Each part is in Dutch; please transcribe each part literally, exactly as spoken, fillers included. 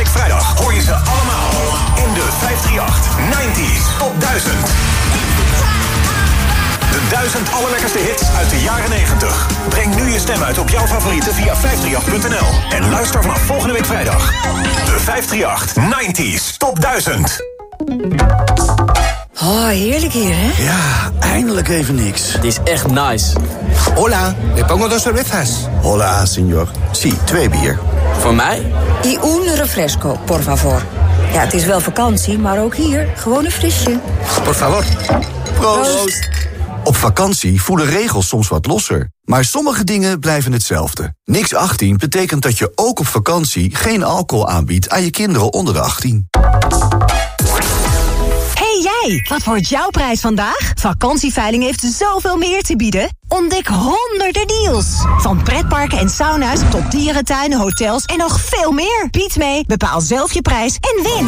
week vrijdag hoor je ze allemaal in de vijf drie acht nineties Top duizend. De duizend allerlekkerste hits uit de jaren negentig. Breng nu je stem uit op jouw favorieten via vijf drie acht punt n l. En luister vanaf volgende week vrijdag. De vijf drie acht nineties Top duizend. Oh, heerlijk hier, hè? Ja, eindelijk even niks. Het is echt nice. Hola, me pongo dos cervezas. Hola, señor. Sí, twee bier. Voor mij? Y un refresco, por favor. Ja, het is wel vakantie, maar ook hier gewoon een frisje. Por favor. Proost. Proost. Op vakantie voelen regels soms wat losser. Maar sommige dingen blijven hetzelfde. Niks achttien betekent dat je ook op vakantie geen alcohol aanbiedt aan je kinderen onder de achttien. Hey, wat wordt jouw prijs vandaag? Vakantieveiling heeft zoveel meer te bieden. Ontdek honderden deals. Van pretparken en sauna's tot dierentuinen, hotels en nog veel meer. Bied mee, bepaal zelf je prijs en win.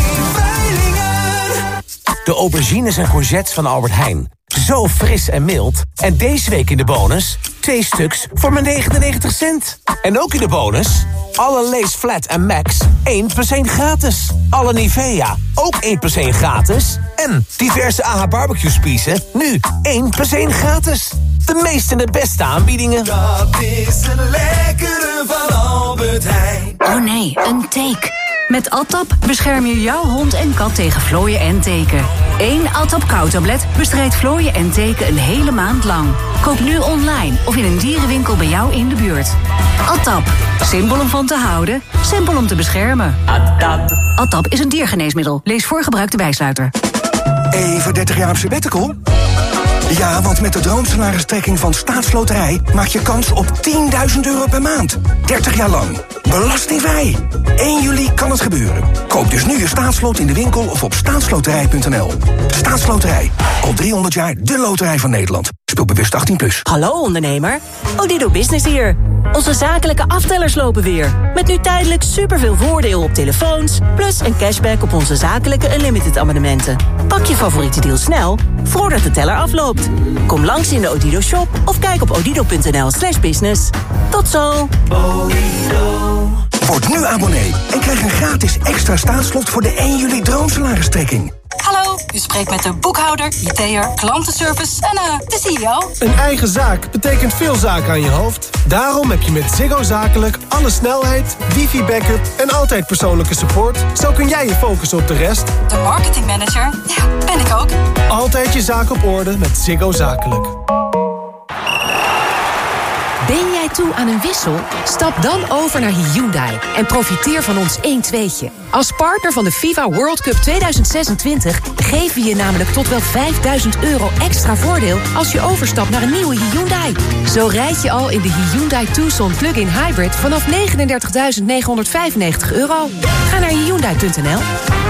De aubergines en courgettes van Albert Heijn. Zo fris en mild. En deze week in de bonus twee stuks voor maar negenennegentig cent. En ook in de bonus alle Lay's Flat en Max één plus één gratis. Alle Nivea ook één plus één gratis. En diverse A H barbecue spiezen nu één plus één gratis. De meeste en de beste aanbiedingen. Dat is het lekkere van Albert Heijn. Oh nee, een teek. Met Atap bescherm je jouw hond en kat tegen vlooien en teken. Eén Atap kou-tablet bestrijdt vlooien en teken een hele maand lang. Koop nu online of in een dierenwinkel bij jou in de buurt. Atap, simpel om van te houden, simpel om te beschermen. Atap. Atap is een diergeneesmiddel. Lees voor gebruik de bijsluiter. Even dertig jaar op sabbatical? Ja, want met de droomsalaristrekking van Staatsloterij maak je kans op tienduizend euro per maand. dertig jaar lang. Belastingvrij. één juli kan het gebeuren. Koop dus nu je staatslot in de winkel of op staatsloterij punt n l. Staatsloterij. Al driehonderd jaar de loterij van Nederland. Speel bewust achttien plus. Hallo ondernemer. Odido Business hier. Onze zakelijke aftellers lopen weer. Met nu tijdelijk superveel voordeel op telefoons, plus een cashback op onze zakelijke Unlimited abonnementen. Pak je favoriete deal snel, voordat de teller afloopt. Kom langs in de Odido shop of kijk op odido punt n l slash business. Tot zo! Odido. Word nu abonnee en krijg een gratis extra staatslot voor de één juli droomsalaristrekking. Hallo, u spreekt met de boekhouder, I T'er, klantenservice en uh, de C E O. Een eigen zaak betekent veel zaken aan je hoofd. Daarom heb je met Ziggo Zakelijk alle snelheid, wifi-backup en altijd persoonlijke support. Zo kun jij je focussen op de rest. De marketingmanager, ja, ben ik ook. Altijd je zaak op orde met Ziggo Zakelijk. Ben jij toe aan een wissel? Stap dan over naar Hyundai en profiteer van ons één tweetje. Als partner van de FIFA World Cup tweeduizend zesentwintig geven we je namelijk tot wel vijfduizend euro extra voordeel als je overstapt naar een nieuwe Hyundai. Zo rijd je al in de Hyundai Tucson Plug-in Hybrid vanaf negenendertigduizend negenhonderdvijfennegentig euro. Ga naar hyundai punt n l.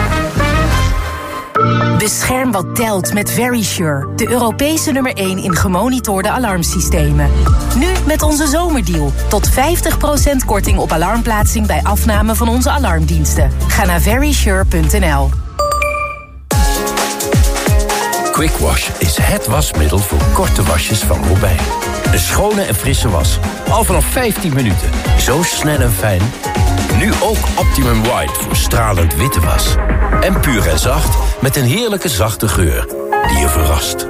Bescherm wat telt met Verisure, de Europese nummer één in gemonitorde alarmsystemen. Nu met onze zomerdeal. Tot vijftig procent korting op alarmplaatsing bij afname van onze alarmdiensten. Ga naar verisure punt n l. Quick Wash is het wasmiddel voor korte wasjes van Robijn. Een schone en frisse was. Al vanaf vijftien minuten. Zo snel en fijn. Nu ook Optimum White voor stralend witte was. En puur en zacht met een heerlijke zachte geur die je verrast.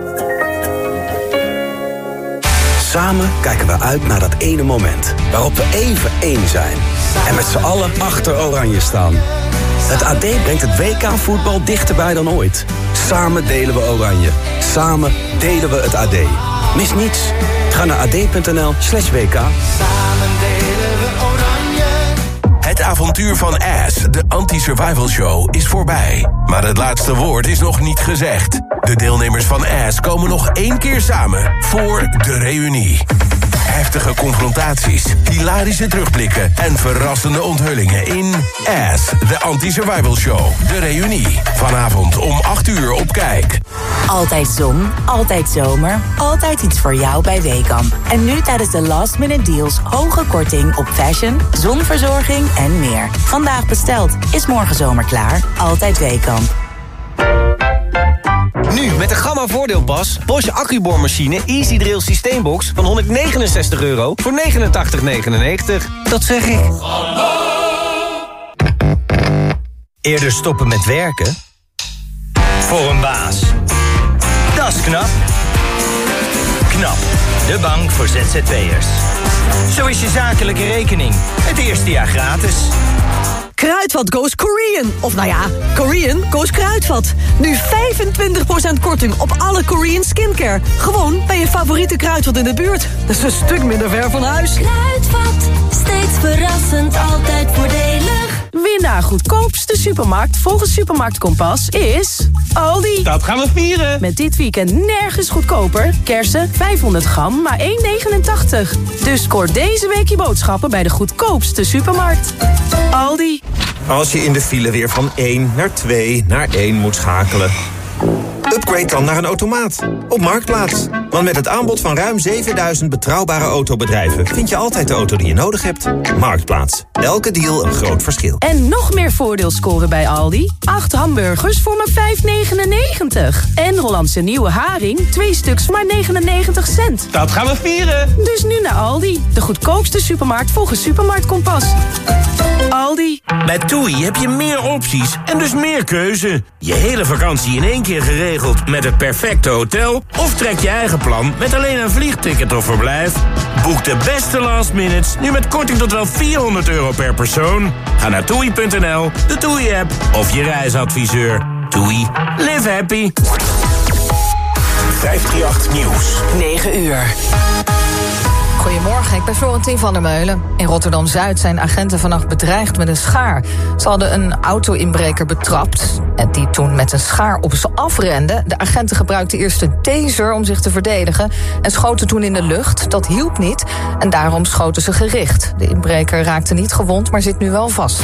Samen kijken we uit naar dat ene moment waarop we even één zijn. En met z'n allen achter Oranje staan. Het A D brengt het W K-voetbal dichterbij dan ooit. Samen delen we Oranje. Samen delen we het A D. Mis niets. Ga naar a d punt n l slash w k. Samen delen we Oranje. Het avontuur van Ass, de anti-survival show, is voorbij. Maar het laatste woord is nog niet gezegd. De deelnemers van Ass komen nog één keer samen voor de reunie. Heftige confrontaties, hilarische terugblikken en verrassende onthullingen in Ass, de anti-survival show. De reunie. Vanavond om acht uur op Kijk. Altijd zon, altijd zomer, altijd iets voor jou bij Weekamp. En nu tijdens de last minute deals hoge korting op fashion, zonverzorging en meer. Vandaag besteld, is morgen zomer klaar. Altijd Weekamp. Nu met de Gamma voordeelpas Bosch accuboormachine Easy Drill systeembox van honderdnegenenzestig euro voor negenentachtig negenennegentig. Dat zeg ik. Eerder stoppen met werken? Voor een baas. Dat is knap. KNAP, de bank voor Z Z P'ers. Zo is je zakelijke rekening het eerste jaar gratis. Kruidvat goes Korean. Of nou ja, Korean goes Kruidvat. Nu vijfentwintig procent korting op alle Korean skincare. Gewoon bij je favoriete Kruidvat in de buurt. Dat is een stuk minder ver van huis. Kruidvat, steeds verrassend, altijd voordelig. Winnaar goedkoopste supermarkt volgens Supermarkt Kompas is Aldi. Dat gaan we vieren. Met dit weekend nergens goedkoper. Kersen vijfhonderd gram, maar één negenentachtig. Dus scoor deze week je boodschappen bij de goedkoopste supermarkt. Aldi. Als je in de file weer van één naar twee naar één moet schakelen, upgrade dan naar een automaat op Marktplaats. Want met het aanbod van ruim zevenduizend betrouwbare autobedrijven vind je altijd de auto die je nodig hebt. Marktplaats. Elke deal een groot verschil. En nog meer voordeel scoren bij Aldi. acht hamburgers voor maar vijf negenennegentig. En Hollandse nieuwe haring, twee stuks maar negenennegentig cent. Dat gaan we vieren. Dus nu naar Aldi. De goedkoopste supermarkt volgens Supermarkt Kompas. Aldi. Bij TUI heb je meer opties en dus meer keuze. Je hele vakantie in één keer geregeld met het perfecte hotel? Of trek je eigen plan met alleen een vliegticket of verblijf? Boek de beste last minutes nu met korting tot wel vierhonderd euro per persoon. Ga naar toei punt n l, de TUI-app of je reisadviseur. TUI. Live happy. vijfhonderdachttien Nieuws. negen uur. Goedemorgen, ik ben Florentien van der Meulen. In Rotterdam-Zuid zijn agenten vannacht bedreigd met een schaar. Ze hadden een auto-inbreker betrapt en die toen met een schaar op ze afrende. De agenten gebruikten eerst een taser om zich te verdedigen en schoten toen in de lucht. Dat hielp niet en daarom schoten ze gericht. De inbreker raakte niet gewond, maar zit nu wel vast.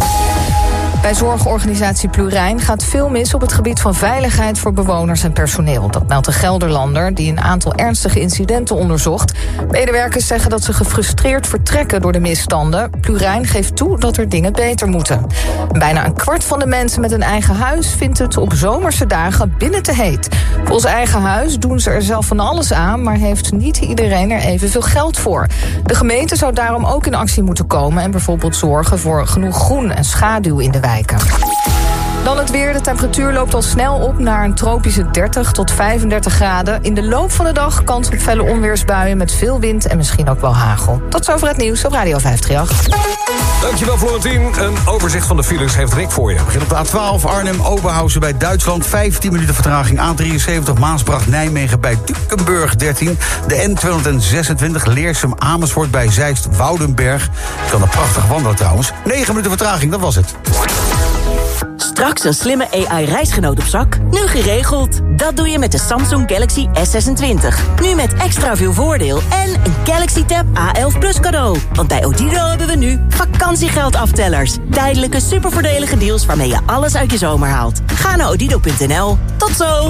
Bij zorgorganisatie Plurijn gaat veel mis op het gebied van veiligheid voor bewoners en personeel. Dat meldt de Gelderlander, die een aantal ernstige incidenten onderzocht. Medewerkers zeggen dat ze gefrustreerd vertrekken door de misstanden. Plurijn geeft toe dat er dingen beter moeten. Bijna een kwart van de mensen met een eigen huis vindt het op zomerse dagen binnen te heet. Volgens eigen huis doen ze er zelf van alles aan, maar heeft niet iedereen er evenveel geld voor. De gemeente zou daarom ook in actie moeten komen en bijvoorbeeld zorgen voor genoeg groen en schaduw in de wijk. Dan het weer. De temperatuur loopt al snel op naar een tropische dertig tot vijfendertig graden. In de loop van de dag kans op felle onweersbuien met veel wind en misschien ook wel hagel. Tot zover het nieuws op Radio vijfhonderdachttien. Dankjewel Florentien. Een overzicht van de files heeft Rick voor je. Begin op de A twaalf Arnhem-Oberhausen bij Duitsland. vijftien minuten vertraging. A drieënzeventig Maasbracht-Nijmegen bij Dukenburg dertien. De N tweehonderdzesentwintig Leersum-Amersfoort bij Zeist-Woudenberg. Ik kan een prachtig wandelen trouwens. negen minuten vertraging, dat was het. Straks een slimme A I-reisgenoot op zak? Nu geregeld. Dat doe je met de Samsung Galaxy S zesentwintig. Nu met extra veel voordeel en een Galaxy Tab A elf Plus cadeau. Want bij Odido hebben we nu vakantiegeldaftellers. Tijdelijke supervoordelige deals waarmee je alles uit je zomer haalt. Ga naar odido punt n l. Tot zo!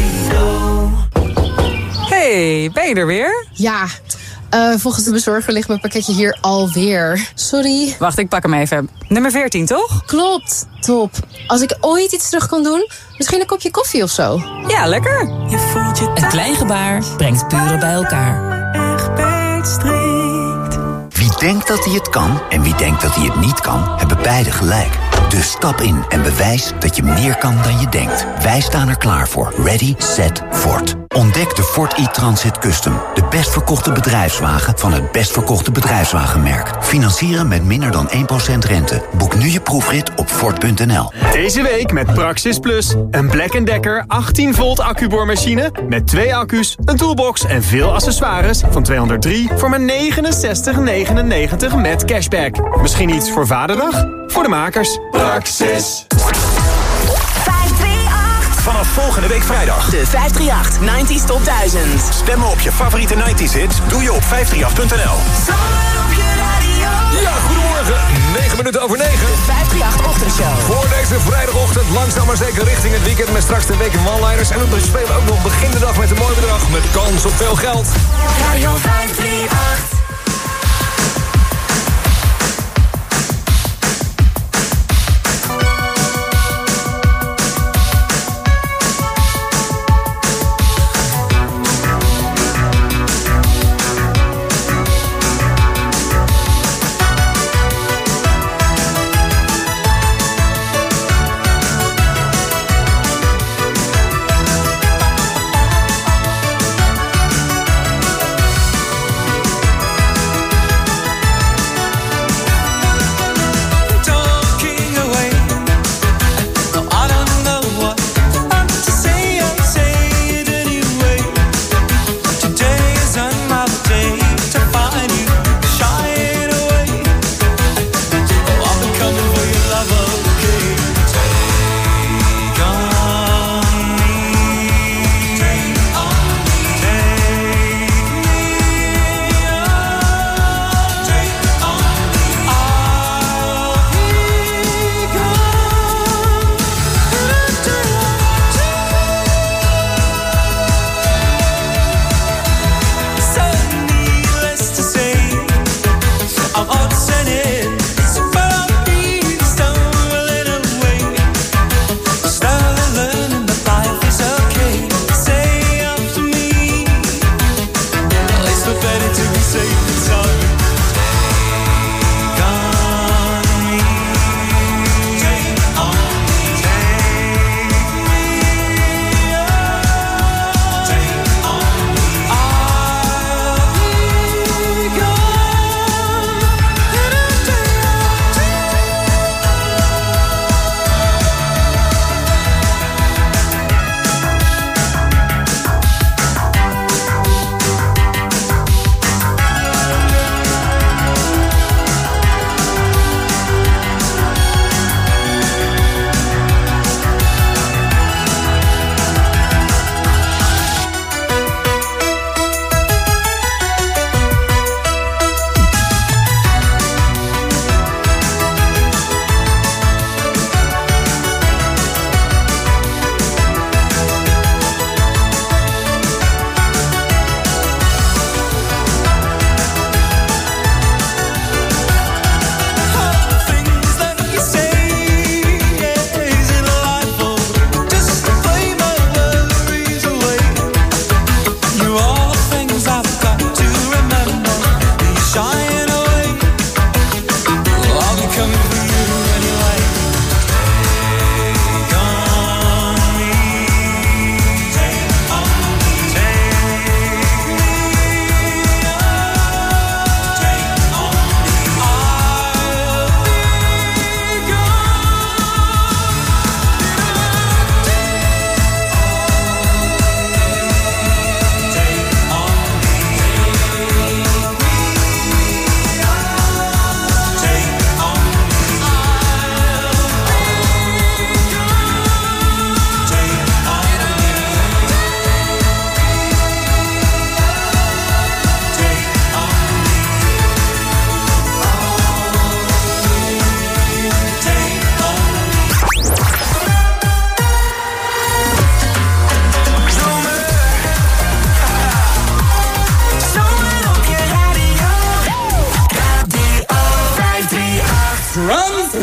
Hey, ben je er weer? Ja, uh, volgens de bezorger ligt mijn pakketje hier alweer. Sorry. Wacht, ik pak hem even. Nummer veertien, toch? Klopt, top. Als ik ooit iets terug kan doen, misschien een kopje koffie of zo. Ja, lekker. Je voelt je een klein gebaar brengt buren bij elkaar. Wie denkt dat hij het kan en wie denkt dat hij het niet kan, hebben beide gelijk. Dus stap in en bewijs dat je meer kan dan je denkt. Wij staan er klaar voor. Ready, set, Ford. Ontdek de Ford e-Transit Custom. De best verkochte bedrijfswagen van het best verkochte bedrijfswagenmerk. Financieren met minder dan één procent rente. Boek nu je proefrit op Ford punt n l. Deze week met Praxis Plus. Een Black Decker achttien volt accuboormachine met twee accu's, een toolbox en veel accessoires van tweehonderddrie voor maar negenenzestig negenennegentig met cashback. Misschien iets voor Vaderdag? Voor de makers. Praxis. Vanaf volgende week vrijdag. De vijfhonderdachtendertig negentig Top duizend. Stemmen op je favoriete negentig hits doe je op vijf drie acht punt n l. Ja, goedemorgen. negen minuten over negen. De vijfhonderdachtendertig Ochtendshow. Voor deze vrijdagochtend langzaam maar zeker richting het weekend met straks de week in one-liners. En we spelen ook nog begin de dag met een mooi bedrag met kans op veel geld. Radio vijfhonderdachtendertig.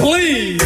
please.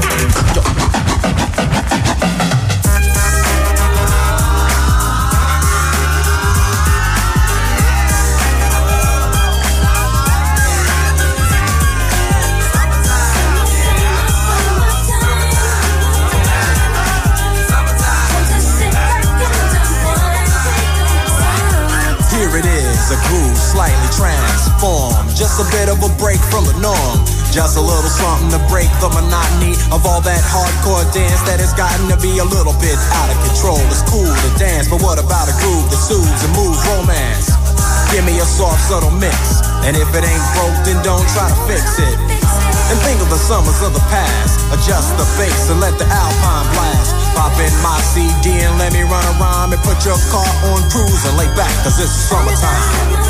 A groove slightly transformed, just a bit of a break from the norm, just a little something to break the monotony of all that hardcore dance that has gotten to be a little bit out of control. It's cool to dance, but what about a groove that soothes and moves romance? Give me a soft, subtle mix, and if it ain't broke, then don't try to fix it. And think of the summers of the past, adjust the bass and let the alpine blast. Pop in my C D and let me run a rhyme and put your car on cruise and lay back, cause it's summertime.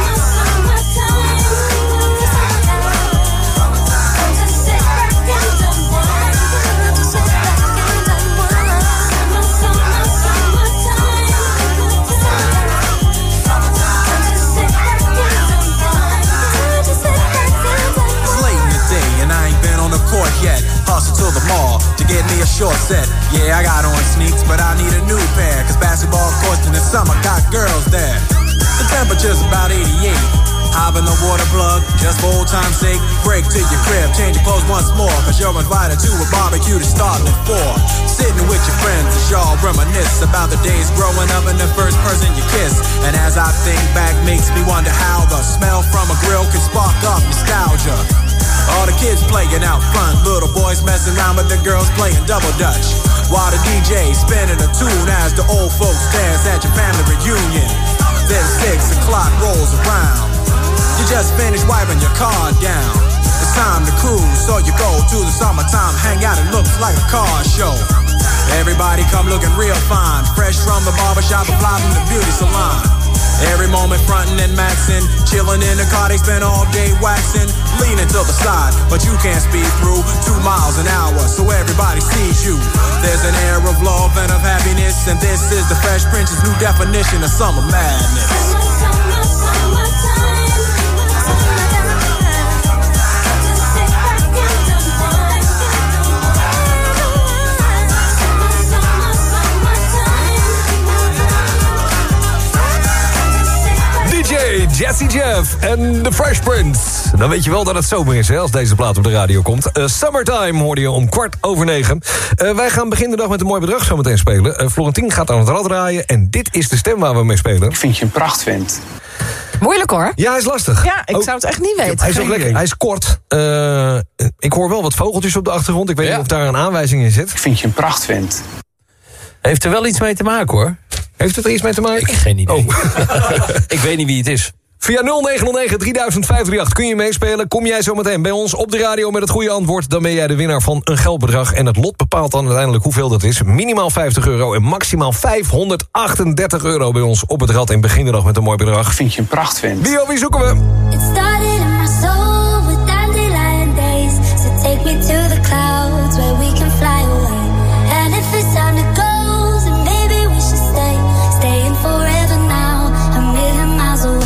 Court yet, hustle to the mall to get me a short set. Yeah, I got on sneaks, but I need a new pair, cause basketball courts in the summer got girls there. The temperature's about eighty-eight. Hop in the water plug, just for old time's sake. Break to your crib, change your clothes once more, cause you're invited to a barbecue to start at four. Sitting with your friends as y'all reminisce about the days growing up and the first person you kiss. And as I think back, makes me wonder how the smell from a grill can spark up nostalgia. All the kids playing out front, little boys messing around with the girls playing double dutch, while the D J spinning a tune as the old folks dance at your family reunion. Then six o'clock rolls around, you just finished wiping your car down. It's time to cruise, so you go to the summertime hangout. It looks like a car show. Everybody come looking real fine, fresh from the barbershop or fly from the beauty salon. Every moment frontin' and maxin', chillin' in the car, they spend all day waxin', leanin' to the side, but you can't speed through two miles an hour, so everybody sees you. There's an air of love and of happiness, and this is the Fresh Prince's new definition of summer madness. Jazzy Jeff en The Fresh Prince. Dan weet je wel dat het zomer is, hè, als deze plaat op de radio komt. Uh, Summertime hoorde je om kwart over negen. Uh, wij gaan begin de dag met een mooi bedrag zo meteen spelen. Uh, Florentien gaat aan het rad draaien en dit is de stem waar we mee spelen. Ik vind je een prachtvent. Moeilijk hoor. Ja, hij is lastig. Ja, ik oh, zou het echt niet weten. Hij is ook lekker. Hij is kort. Uh, ik hoor wel wat vogeltjes op de achtergrond. Ik weet ja. niet of daar een aanwijzing in zit. Ik vind je een prachtvent. Heeft er wel iets mee te maken, hoor. Heeft het er iets mee te maken? Ik heb geen idee. Oh. Ik weet niet wie het is. Via nul negen nul negen drie vijf drie acht kun je meespelen. Kom jij zo meteen bij ons op de radio met het goede antwoord, dan ben jij de winnaar van een geldbedrag. En het lot bepaalt dan uiteindelijk hoeveel dat is. Minimaal vijftig euro en maximaal vijfhonderdachtendertig euro bij ons op het rad. En begin de dag met een mooi bedrag. Ik vind je een prachtvent. Wie of wie zoeken we? It started in my soul with dandelion days. So take me to the clouds where we can fly away. And if it's time to go, then maybe we should stay. Staying forever now, a million miles away.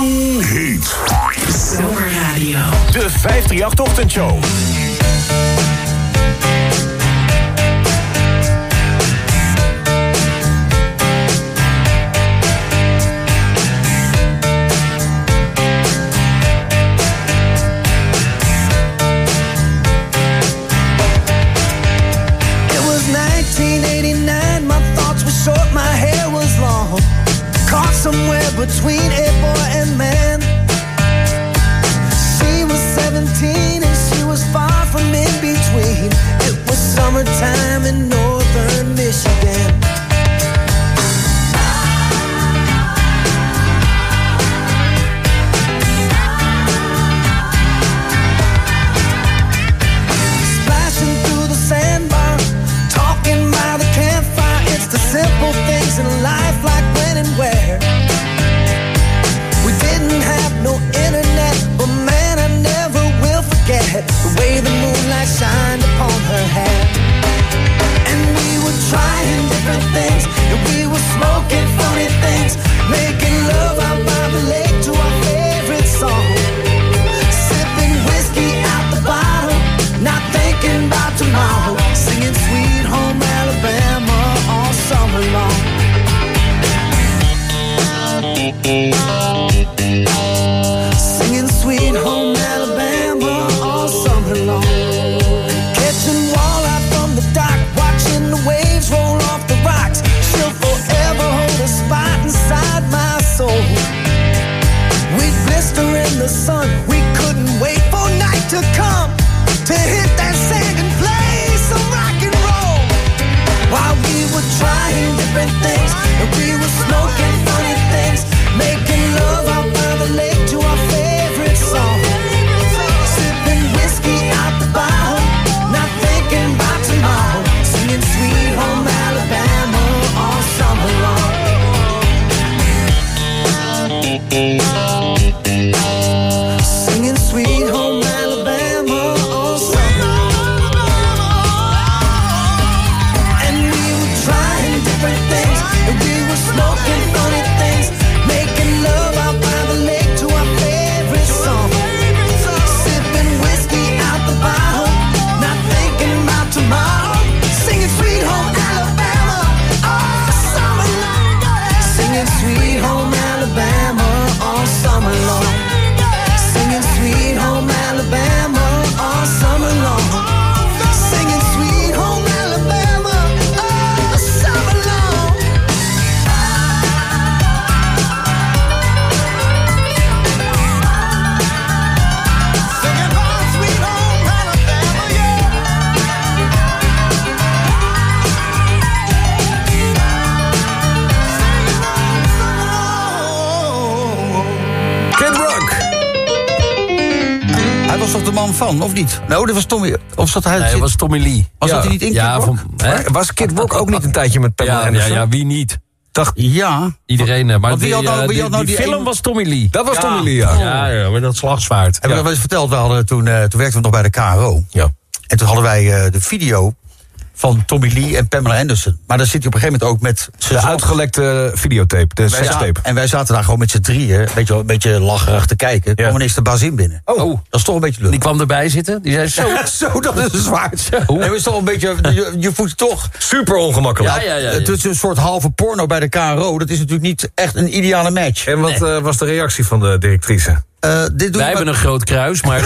Heat. Zomerradio. De vijfdrieënachtig-ochtendshow. Somewhere between a boy and man. She was seventeen and she was far from in between. It was summertime in northern Michigan. Splashing through the sandbar, talking by the campfire. It's the simple things in life, like when and where. No internet, but man, I never will forget the way the moonlight shined upon her hair. And we were trying different things, and we were smoking funny things, making love out by the lake to our favorite song, sipping whiskey out the bottle, not thinking about tomorrow, singing Sweet Home Alabama all summer long. Singing Sweet Home Alabama all summer long. Catching walleye from the dock, watching the waves roll off the rocks. She'll forever hold a spot inside my soul. We'd blister in the sun, we couldn't wait for night to come, to hit that sand and play some rock and roll. While we were trying different things, and we were smoking funny things, making love out by the lake to our favorite song, sipping whiskey out the bottle, not thinking about tomorrow, singing Sweet Home Alabama all summer long. Singing Sweet Home Alabama all summer long. And we were trying different things, and we were smoking funny things, making love out by the lake to our favorite song, sipping whiskey out the bottle, not thinking about tomorrow, singing Sweet Home Alabama all summer long. Singing Sweet Home Alabama all summer long. Singing Sweet Home Alabama all summer long. Singing Sweet Home Alabama all summer long. Kid Rock. Hij was toch de man van, of niet? Nou, dat was Tommy. Of zat hij? Nee, dat was Tommy Lee. Was ja. dat hij niet in ja, Kid Rock? Van, maar was Kid Rock ook niet een tijdje met Pamela Ja, ja, Anderson? ja, wie niet? Dacht, ja. Iedereen, eh, maar Want wie die, had nou- eh, wie die, had nou die die film een- was Tommy Lee. dat was Ja. Tommy Lee, ja. Ja, ja, met dat slagzwaard. Hebben we dat wel eens verteld? We hadden toen, uh, toen werkten we nog bij de K R O. Ja. En toen hadden wij uh, de video van Tommy Lee en Pamela Anderson. Maar dan zit hij op een gegeven moment ook met... De uitgelekte videotape, de wij sekstape. zaten, en wij zaten daar gewoon met z'n drieën, een beetje, een beetje lacherig te kijken. Ja. kwam ineens de bazin binnen. Oh. Dat is toch een beetje leuk. Die kwam erbij zitten. Die zei zo. Zo, dat is een zwaard. Nee, maar is toch een beetje, je, je voelt toch... Super ongemakkelijk. Ja, ja, ja, ja. Het is een soort halve porno bij de K R O. Dat is natuurlijk niet echt een ideale match. En wat eh, was de reactie van de directrice? Uh, dit Wij hebben een groot kruis, maar...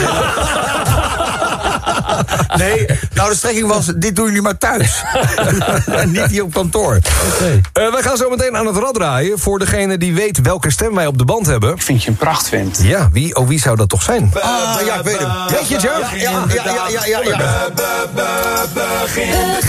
Nee, nou de strekking was, dit doen jullie maar thuis. Niet hier op kantoor. Okay. Uh, wij gaan zo meteen aan het rad draaien. Voor degene die weet welke stem wij op de band hebben. Ik vind je een prachtwind. Ja, wie, oh, wie zou dat toch zijn? Ah, ja, ik weet hem. Weet je het, ja? Ja, ja, ja, ja, ja, ja, ja. Begin de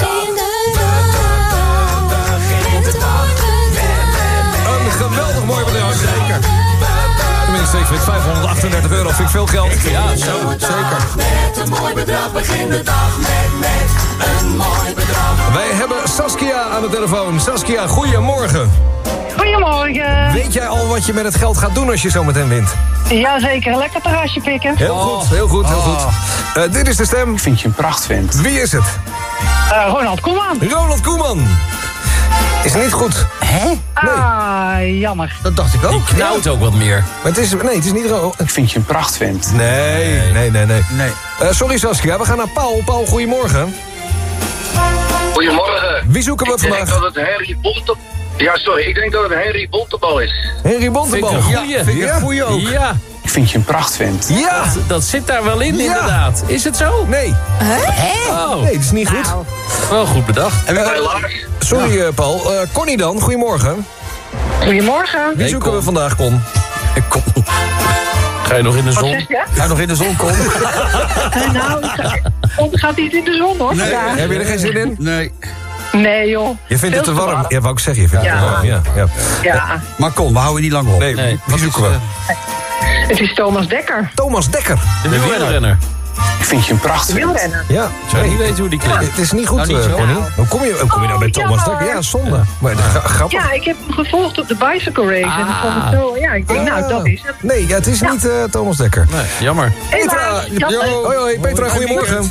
dag. Een geweldig mooi bedrag. Zeker. Tenminste, ik vind vijfhonderdachtendertig euro vind ik veel geld. Ja, zo, zeker. Met een mooi bedrag begin de dag met, met een mooi bedrag. Wij hebben Saskia aan de telefoon. Saskia, goedemorgen. Goedemorgen. Weet jij al wat je met het geld gaat doen als je zo meteen wint? Jazeker, lekker terrasje pikken. Heel goed, heel goed, heel goed. Uh, dit is de stem. Ik vind je een prachtwind. Wie is het? Uh, Ronald Koeman. Ronald Koeman. Is niet goed. Hè? Nee. Ah, jammer. Dat dacht ik ook. Die knauwt ook wat meer. Maar het is, nee, het is niet... ro- Ik vind je een prachtvent. Nee, nee, nee, nee. Nee. Uh, sorry Saskia, we gaan naar Paul. Paul, goedemorgen. Goedemorgen. Wie zoeken we ik vandaag? Ik denk dat het Henry Bonte... Ja, sorry. Ik denk dat het Henry Bontebal is. Henry Bontebal. Vind ik een goeie. Ja, vind ik een goeie ook. Ja, Ik vind je een prachtvent. Ja! dat, dat zit daar wel in, Ja. inderdaad. Is het zo? Nee. Oh, Nee, het is niet goed. wel goed bedacht. En Uh, Hey, Lars. sorry uh, Paul. Uh, Connie dan, goedemorgen. Goedemorgen. Wie Hey, zoeken Con. we vandaag, Con? Kom. Ga je nog in de Wat zon? zeg je? Ga nog in de zon komen? Eh, nou, ik ga- oh, het gaat niet in de zon, hoor. vandaag. Heb je er geen zin in? Nee. Nee, joh. Je vindt het te Veel warm. Ja, wou ik zeggen, je vindt het Ja. te warm. Ja, ja. Ja, Maar kom, we houden niet lang op. Nee, Nee, wie zoeken we? het is Thomas Dekker. Thomas Dekker. De wielrenner. Ik vind je een prachtvent. Wielrenner. Ja, Zou nee. niet weten hoe die klinkt. Het is niet goed, Nou, niet eh, zo. Connie. Hoe kom je, hoe kom je nou bij Oh, Thomas jammer. Dekker? Ja, zonde. Maar gra- grappig. Ja, ik heb hem gevolgd op de bicycle race. En ik vond het zo, ja, ik denk, nou, dat is het. Nee, ja, het is Ja. niet eh, Thomas Dekker. Nee, jammer. Petra. Jammer. Yo, hoi, hoi, Petra, goedemorgen.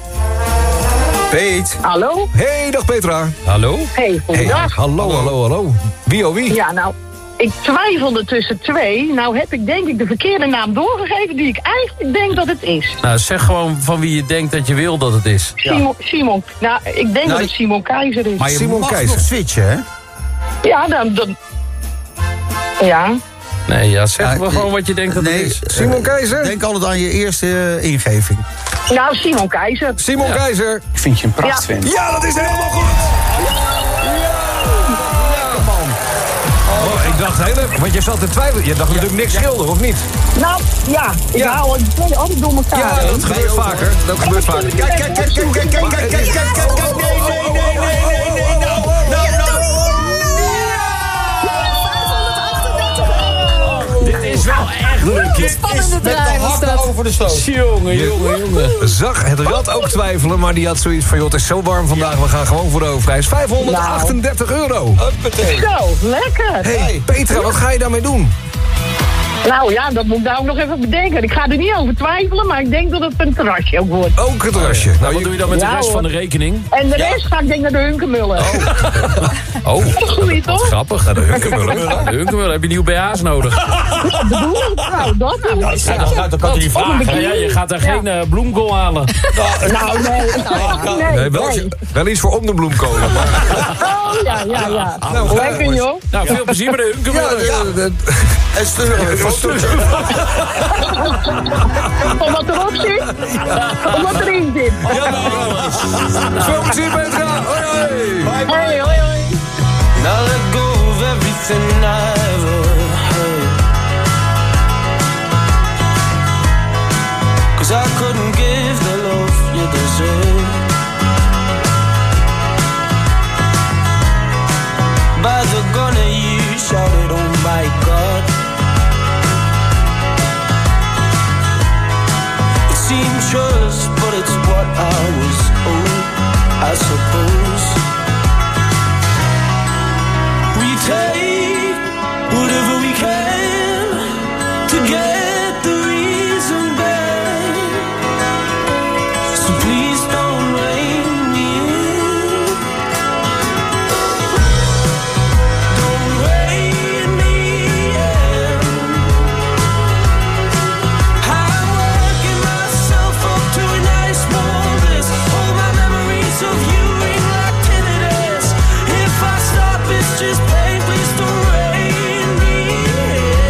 Peet. Hallo? Hey, dag Petra. Hallo? Hey, Hey, goedendag. hallo, hallo, hallo. Wie oh wie? Ja, nou, ik twijfelde tussen twee. Nou heb ik denk ik de verkeerde naam doorgegeven die ik eigenlijk denk dat het is. Nou, zeg gewoon van wie je denkt dat je wil dat het is. Simon, Simon. Nou, ik denk dat het Simon Keizer is. Maar je Simon mag Keizer. nog switchen, hè? Ja, dan... dan ja. Nee, ja, zeg Ja, maar ik- gewoon wat je denkt dat nee, het is. Simon Keizer? Denk altijd aan je eerste eh, ingeving. Nou, Simon Keizer. Simon Ja. Keizer. Ik vind je een prachtvent. Ja, dat is helemaal goed. Oh, ik dacht heel even, want je zat te twijfelen. Je dacht natuurlijk niks schilder, of niet? Nou, ja. Ik Ja. hou het twee altijd door elkaar. Ja, dat gebeurt vaker. Dat gebeurt vaker. Kijk, kijk, kijk, kijk, kijk, kijk, kijk, kijk, kijk, kijk, kijk, kijk, nee, nee, nee, nee, nee, nee, nou, nou, nou. Dit is wel echt leuk. Dit Spannende Met de draai was hakken dat. over de stoot. Jongen, jongen, jongen. Zag het rad ook twijfelen, maar die had zoiets van... joh, het is zo warm vandaag, we gaan gewoon voor de hoofdprijs. vijfhonderdachtendertig euro. Zo, lekker. Hey, Petra, wat ga je daarmee doen? Nou ja, dat moet ik nou nog even bedenken. Ik ga er niet over twijfelen, maar ik denk dat het een terrasje ook wordt. Ook het terrasje. Nou, wat doe je dan met de Ja, rest hoor. van de rekening? En de rest ga ik denk naar de Hunkemullen. Oh, Dat is goed, toch? grappig. Naar de Hunkemuller. De Hunkemuller, heb je nieuw B H's nodig? Bedoel ik? Nou, dat is Ja, dat, dat kan je niet vragen. Ja, je gaat daar geen uh, bloemkool halen. Nou, nee. Nee, Nee, wel, nee. wel iets voor om de bloemkolen. Maar... Oh, ja, ja, ja. Nou, Lekker, joh. Nou, veel plezier bij de Hunkemuller. Ja, de- de- En sturen. van Sturgeon. Omdat erop zit? Omdat erin zit. Veel plezier, Petra. Hoi, hoi. Hoi, hoi, hoi. Now let go of everything I ever heard. 'Cause I couldn't give the love you deserve. By the gun you shouted, oh my God. It seemed just, but it's what I was owed, I suppose. We take whatever we can to get the reason back. So please don't rein me in. Don't rein me in. I'm working myself up to a nice warm bliss. All my memories of you ring like tinnitus. If I stop, it's just pain. Please don't rein me in.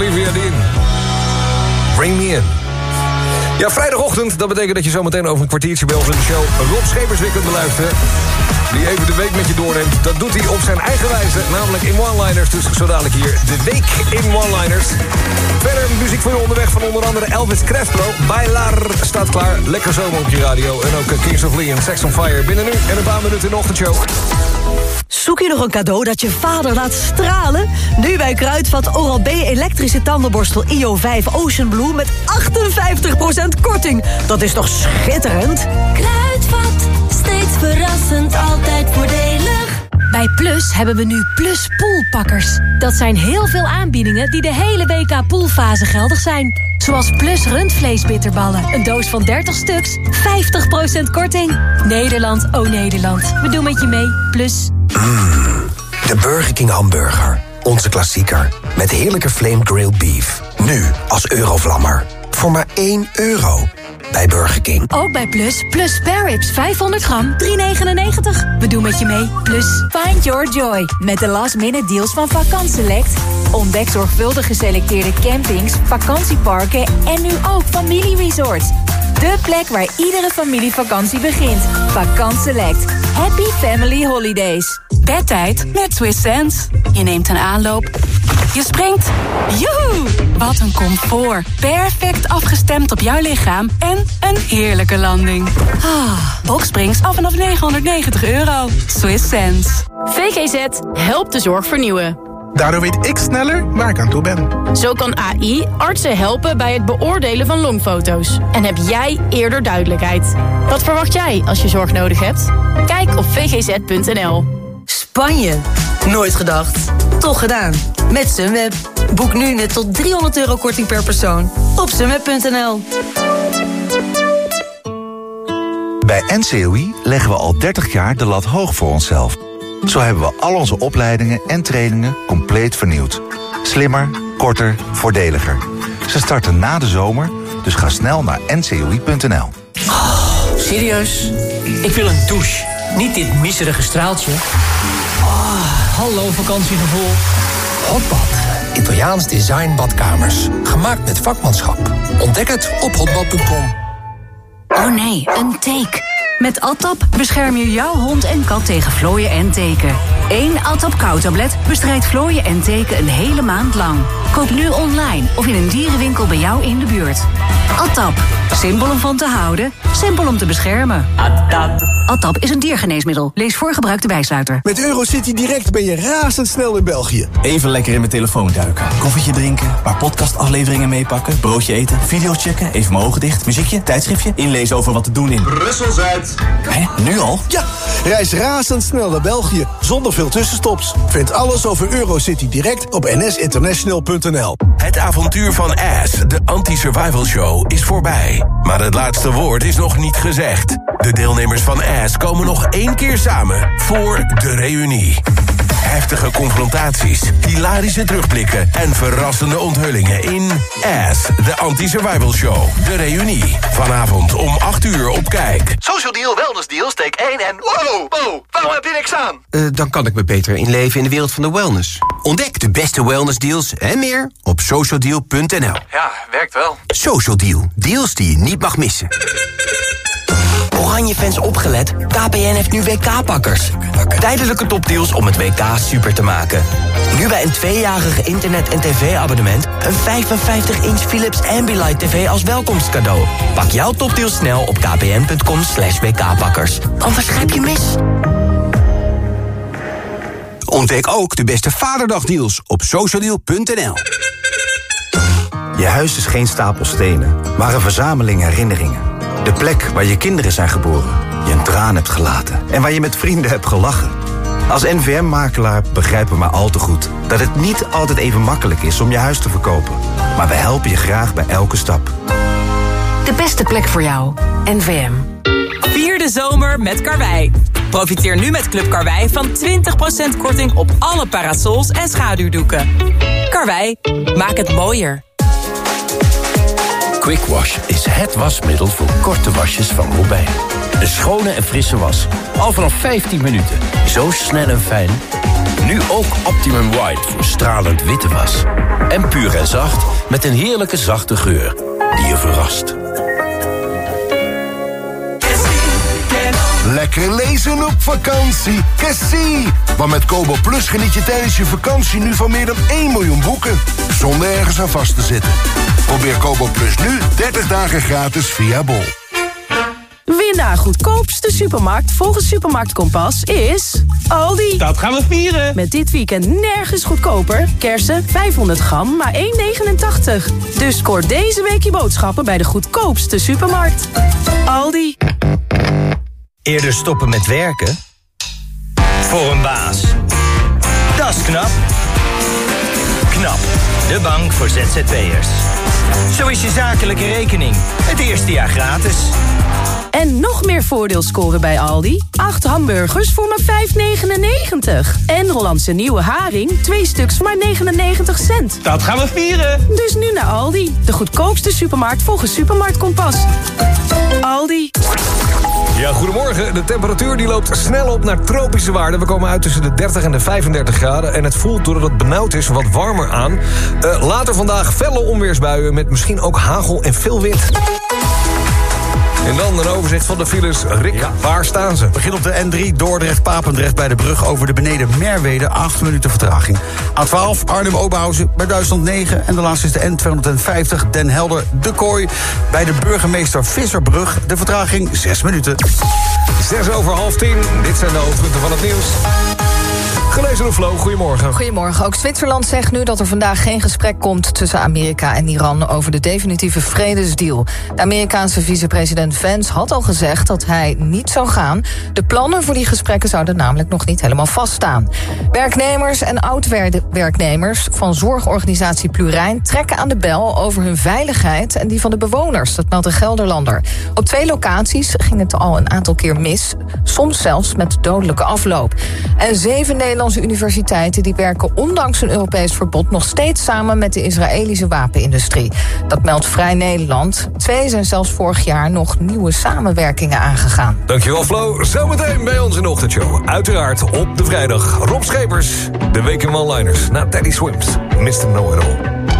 Olivia Dean. Bring me in. Ja, vrijdagochtend, dat betekent dat je zometeen over een kwartiertje bij ons in de show Rob Schepers weer kunt beluisteren. Die even de week met je doorneemt. Dat doet hij op zijn eigen wijze, namelijk in one-liners. Dus zo dadelijk hier de week in one-liners. Verder muziek voor je onderweg van onder andere Elvis Crespo. Bailar staat klaar. Lekker zomer op je radio. En ook Kings of Leon, Sex on Fire binnen nu. En een paar minuten in de ochtendshow. Zoek je nog een cadeau dat je vader laat stralen? Nu bij Kruidvat Oral-B elektrische tandenborstel I O vijf Ocean Blue met achtenvijftig procent korting. Dat is toch schitterend? Kruidvat, steeds verrassend, altijd voordelig. Bij Plus hebben we nu Plus Poolpakkers. Dat zijn heel veel aanbiedingen die de hele W K poolfase geldig zijn. Zoals Plus rundvleesbitterballen. Een doos van dertig stuks, vijftig procent korting. Nederland, oh Nederland. We doen met je mee. Plus. Mm, de Burger King hamburger. Onze klassieker. Met heerlijke flame grilled beef. Nu als Eurovlammer. Voor maar één euro. Bij Burger King. Ook bij Plus. Plus spare ribs vijfhonderd gram, drie negenennegentig. We doen met je mee. Plus. Find your joy met de last minute deals van Vakant Select. Ontdek zorgvuldig geselecteerde campings, vakantieparken en nu ook familieresorts. De plek waar iedere familievakantie begint. Vakant Select. Happy Family Holidays. Bedtijd met Swiss Sense. Je neemt een aanloop. Je springt. Joehoe! Wat een comfort. Perfect afgestemd op jouw lichaam. En een heerlijke landing. Ah, Boxsprings af vanaf negenhonderdnegentig euro. Swiss Sense. V G Z helpt de zorg vernieuwen. Daardoor weet ik sneller waar ik aan toe ben. Zo kan A I artsen helpen bij het beoordelen van longfoto's. En heb jij eerder duidelijkheid. Wat verwacht jij als je zorg nodig hebt? Kijk op v g z punt n l. Spanje. Nooit gedacht. Toch gedaan. Met Sunweb. Boek nu net tot driehonderd euro korting per persoon. Op sunweb punt n l. Bij N C O I leggen we al dertig jaar de lat hoog voor onszelf. Zo hebben we al onze opleidingen en trainingen compleet vernieuwd. Slimmer, korter, voordeliger. Ze starten na de zomer, dus ga snel naar n c o i punt n l. Oh, serieus? Ik wil een douche. Niet dit miserige straaltje. Oh, hallo vakantiegevoel. Hotbad. Italiaans design badkamers. Gemaakt met vakmanschap. Ontdek het op hotbad punt com. Oh nee, een teek. Met Adtap bescherm je jouw hond en kat tegen vlooien en teken. Eén Adtap kauwtablet bestrijdt vlooien en teken een hele maand lang. Koop nu online of in een dierenwinkel bij jou in de buurt. Adtap. Simpel om van te houden, simpel om te beschermen. Adtap. Adtap is een diergeneesmiddel. Lees voor gebruik de bijsluiter. Met Eurocity Direct ben je razendsnel in België. Even lekker in mijn telefoon duiken. Koffietje drinken, een paar podcastafleveringen meepakken, broodje eten, video checken, even mijn ogen dicht, muziekje, tijdschriftje, inlezen over wat te doen in Brussel-Zuid. Hé, nu al? Ja, reis razendsnel naar België, zonder veel tussenstops. Vind alles over Eurocity Direct op n s international punt n l. Het avontuur van Ass, de anti-survival show, is voorbij. Maar het laatste woord is nog niet gezegd. De deelnemers van Ass komen nog één keer samen voor de reunie. Heftige confrontaties, hilarische terugblikken en verrassende onthullingen in Ass, de anti-survival show. De reunie. Vanavond om acht uur op Kijk. Social Deal, Wellness Deal, steek één en... Wow, wow, waarom heb je niks aan? Uh, dan kan ik me beter inleven in de wereld van de wellness. Ontdek de beste wellness deals en meer op social deal punt n l. Ja, werkt wel. Social Deal, deals die je niet mag missen. Oranje-fans opgelet, K P N heeft nu W K-pakkers. Tijdelijke topdeals om het W K super te maken. Nu bij een tweejarige internet- en tv-abonnement... een vijfenvijftig inch Philips Ambilight T V als welkomstcadeau. Pak jouw topdeals snel op kpn punt com slash w k pakkers. Anders grijp je mis. Ontdek ook de beste Vaderdagdeals op social deal punt n l. Je huis is geen stapel stenen, maar een verzameling herinneringen. De plek waar je kinderen zijn geboren, je een traan hebt gelaten... en waar je met vrienden hebt gelachen. Als N V M-makelaar begrijpen we maar al te goed... dat het niet altijd even makkelijk is om je huis te verkopen. Maar we helpen je graag bij elke stap. De beste plek voor jou. N V M. Vier de zomer met Karwei. Profiteer nu met Club Karwei van twintig procent korting op alle parasols en schaduwdoeken. Karwei, maak het mooier. Quick Wash is het wasmiddel voor korte wasjes van Robijn. Een schone en frisse was. Al vanaf vijftien minuten. Zo snel en fijn. Nu Nu ook Optimum White voor stralend witte was. En puur en zacht met een heerlijke zachte geur die je verrast. Lekker lezen op vakantie. Cassie! Want met Kobo Plus geniet je tijdens je vakantie nu van meer dan één miljoen boeken. Zonder ergens aan vast te zitten. Probeer Kobo Plus nu dertig dagen gratis via Bol. Win de goedkoopste supermarkt volgens Supermarkt Kompas is Aldi. Dat gaan we vieren. Met dit weekend nergens goedkoper. Kersen vijfhonderd gram, maar één negenentachtig. Dus scoor deze week je boodschappen bij de goedkoopste supermarkt. Aldi. Eerder stoppen met werken? Voor een baas. Dat is knap. KNAP, de bank voor Z Z P'ers. Zo is je zakelijke rekening het eerste jaar gratis. En nog meer voordeel scoren bij Aldi. acht hamburgers voor maar vijf negenennegentig. En Hollandse nieuwe haring, twee stuks voor maar negenennegentig cent. Dat gaan we vieren. Dus nu naar Aldi, de goedkoopste supermarkt volgens Supermarkt Kompas. Aldi. Ja, goedemorgen. De temperatuur die loopt snel op naar tropische waarden. We komen uit tussen de dertig en de vijfendertig graden. En het voelt, doordat het benauwd is, wat warmer aan. Uh, later vandaag felle onweersbuien met misschien ook hagel en veel wind. En dan een overzicht van de files. Rick, ja. Waar staan ze? Begin op de N drie Dordrecht-Papendrecht bij de brug over de beneden Merwede. acht minuten vertraging. A twaalf Arnhem-Oberhausen bij Duitsland negen. En de laatste is de N tweehonderdvijftig Den Helder-De Kooi bij de burgemeester Visserbrug. De vertraging zes minuten. Zes over half tien. Dit zijn de hoofdpunten van het nieuws. Gelezen door Flo, goedemorgen. Goedemorgen. Ook Zwitserland zegt nu dat er vandaag geen gesprek komt tussen Amerika en Iran over de definitieve vredesdeal. De Amerikaanse vicepresident Vance had al gezegd dat hij niet zou gaan. De plannen voor die gesprekken zouden namelijk nog niet helemaal vaststaan. Werknemers en oud-werknemers van zorgorganisatie Plurijn trekken aan de bel over hun veiligheid en die van de bewoners. Dat meldt de Gelderlander. Op twee locaties ging het al een aantal keer mis, soms zelfs met dodelijke afloop. En zeven Nederlandse universiteiten die werken ondanks een Europees verbod nog steeds samen met de Israëlische wapenindustrie. Dat meldt Vrij Nederland. Twee zijn zelfs vorig jaar nog nieuwe samenwerkingen aangegaan. Dankjewel Flo. Zometeen bij ons in de ochtendshow. Uiteraard op de vrijdag. Rob Schepers, de week in one-liners. Na Teddy Swims, mister Know-It-All.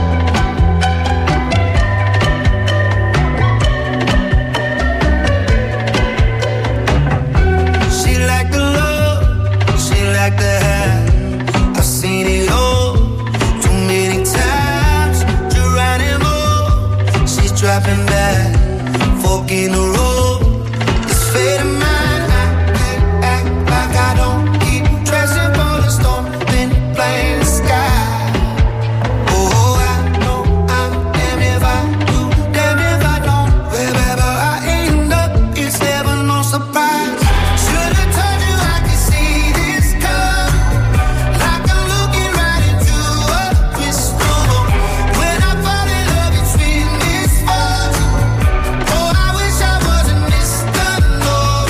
Like the hair, I've seen it all too many times. Geronimo, she's dropping back, fork in the road. It's fading mine. I can't act like I don't keep dressing for the storm in the plain sky. Oh, I know I'm damn if I do, damn if I don't. Wherever I end up, it's never no surprise. Should've told you I could see this.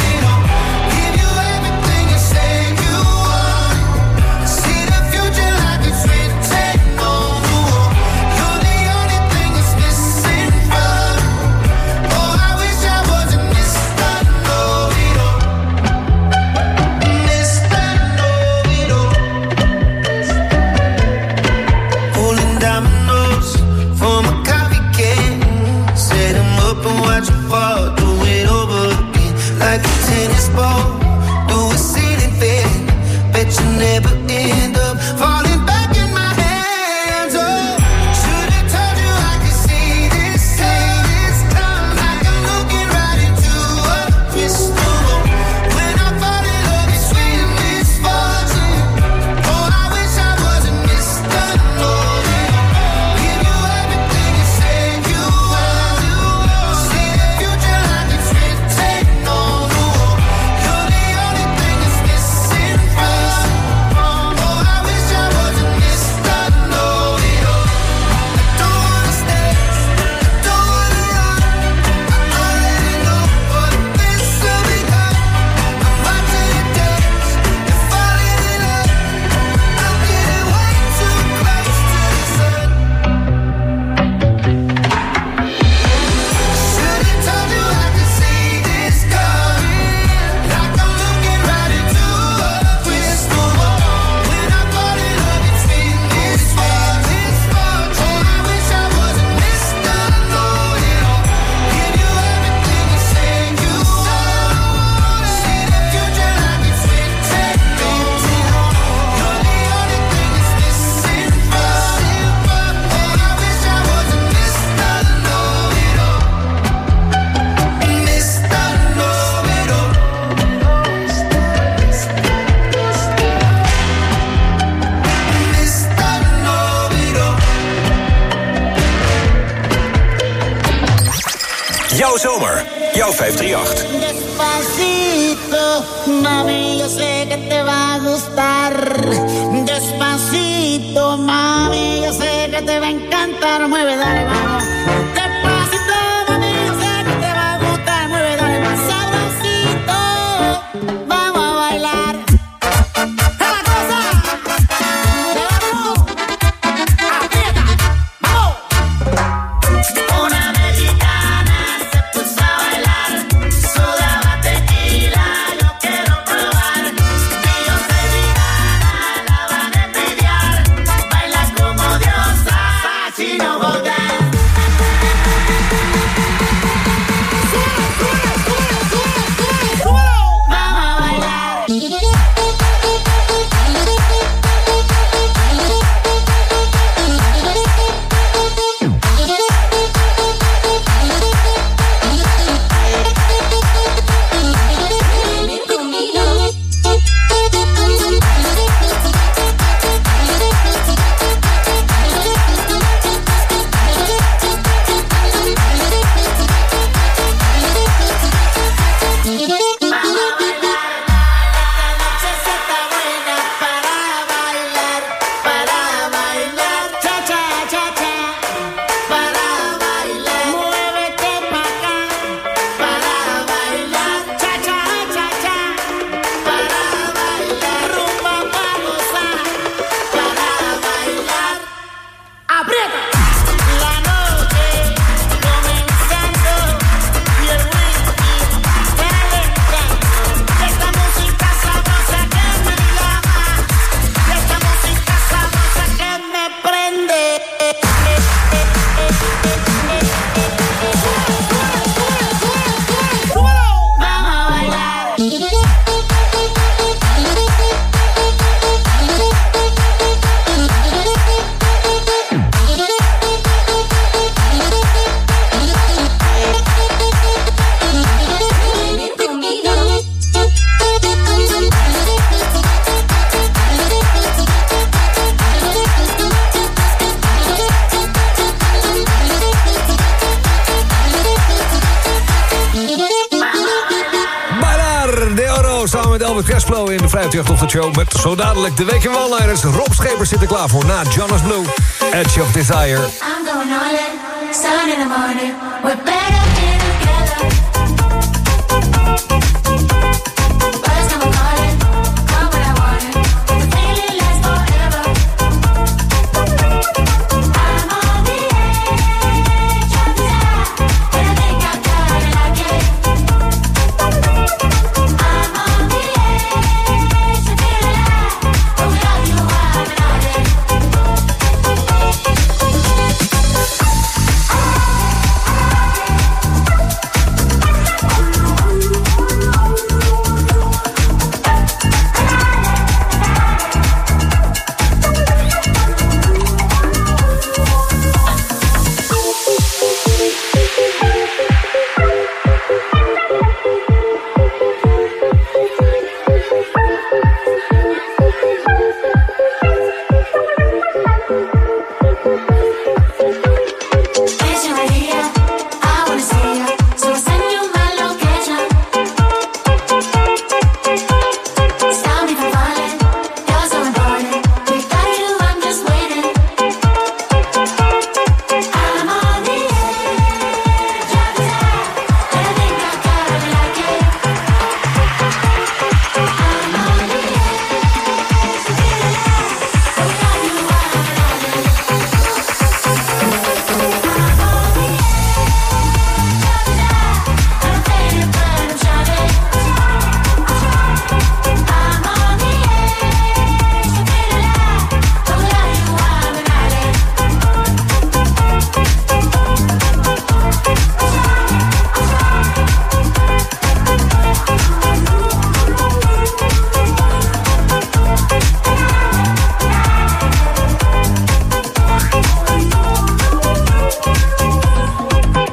Future Jouw zomer, jouw vijf drie acht. Despacito, mami, yo sé que te va a gustar. Despacito, mami, yo sé que te va a encantar. Mueve, dale, vamos. Despacito, mami, yo sé que te va a gustar. Mueve, dale, más sabrosito. Vamos a bailar. ¡La cosa! ¡Vamos! ¡Aprieta! ¡Vamos! Una mexicana se puso a bailar. Sudaba tequila, yo quiero probar. Si yo soy vegana, la van a envidiar. Baila como diosa, Chino Bogdan. Vamos a bailar. Cashflow in de vijf drie acht Ochtendshow met zo dadelijk de week in One-Liners. Rob Schepers zit er klaar voor na Jonas Blue, Edge of Desire. I'm going all in, sun in the morning. We're better here together. Birds come calling, come when I want it. The feeling lasts forever. I'm on the edge of desire, and I think I've got it like it. I'm on the edge to feel alive, but without you I'm not it.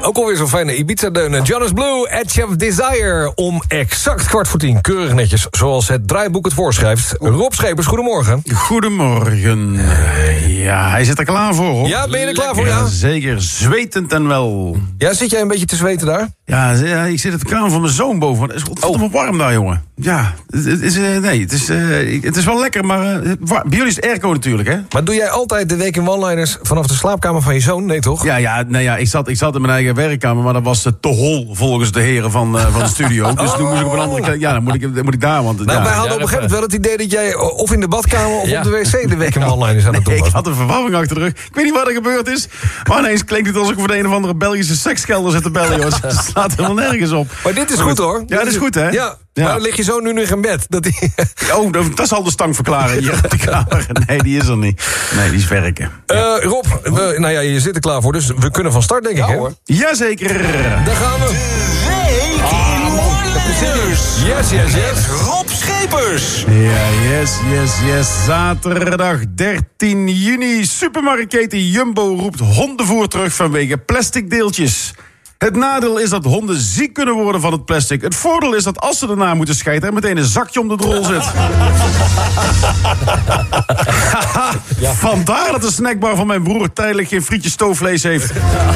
ook alweer zo'n fijne Ibiza-deunen. Jonas Blue, Edge of Desire. Om exact kwart voor tien. Keurig netjes, zoals het draaiboek het voorschrijft. Rob Schepers, goedemorgen. Goedemorgen. Uh, ja, hij zit er klaar voor, hoor. Ja, ben je er klaar voor, ja? Zeker, zwetend en wel. Ja, zit jij een beetje te zweten daar? Ja, ja ik zit het kraan van mijn zoon boven. Het is ontzettend oh. warm daar, jongen. Ja, het, het is, uh, nee, het is, uh, het is wel lekker, maar uh, bij jullie is het airco natuurlijk, hè? Maar doe jij altijd de week in one-liners vanaf de slaapkamer van je zoon? Nee, toch? Ja, ja, nee, ja ik, zat, ik zat in mijn eigen werkkamer, maar dat was uh, te hol volgens de heren van, uh, van de studio. Dus oh. toen moest ik op een andere... Ja, dan moet ik, dan moet ik daar, want... Nou, ja, wij hadden op een gegeven moment wel het idee dat jij of in de badkamer of ja. op de wc de week in one-liners aan het doen nee, was. Ik had een verwarring achter de rug. Ik weet niet wat er gebeurd is, maar ineens klinkt het alsof ik voor de een of andere Belgische sekskelder zit te bellen, joh. Het slaat helemaal nergens op. Maar dit is goed, hoor. Ja, dat is goed, hè? Ja. Ja. Maar lig je zo nu nog in bed? Dat die... Oh, dat zal de stank verklaren hier op de kamer. Nee, die is er niet. Nee, die is werken. Ja. Uh, Rob, we, nou ja, je zit er klaar voor, dus we kunnen van start, denk ik, ja, hè? Hoor. Jazeker. Daar gaan we. Yes, yes, yes. Rob Schepers. Ja, yes, yes, yes. Zaterdag dertien juni. Supermarktketen Jumbo roept hondenvoer terug vanwege plastic deeltjes. Het nadeel is dat honden ziek kunnen worden van het plastic. Het voordeel is dat als ze erna moeten scheiden er meteen een zakje om de drol zit. Ja. Vandaar dat de snackbar van mijn broer tijdelijk geen frietje stoofvlees heeft.